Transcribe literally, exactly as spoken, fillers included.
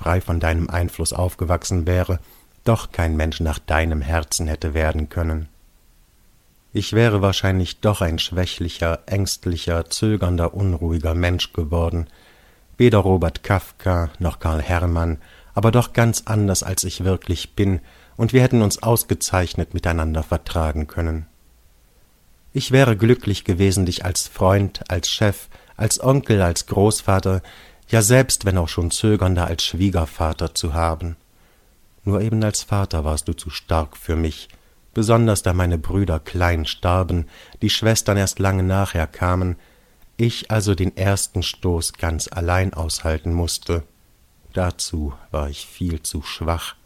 frei von deinem Einfluss aufgewachsen wäre, doch kein Mensch nach deinem Herzen hätte werden können. Ich wäre wahrscheinlich doch ein schwächlicher, ängstlicher, zögernder, unruhiger Mensch geworden, weder Robert Kafka noch Karl Hermann, aber doch ganz anders, als ich wirklich bin, und wir hätten uns ausgezeichnet miteinander vertragen können. Ich wäre glücklich gewesen, dich als Freund, als Chef, als Onkel, als Großvater, ja selbst, wenn auch schon zögernder, als Schwiegervater zu haben. Nur eben als Vater warst du zu stark für mich, besonders da meine Brüder klein starben, die Schwestern erst lange nachher kamen, ich also den ersten Stoß ganz allein aushalten mußte. Dazu war ich viel zu schwach.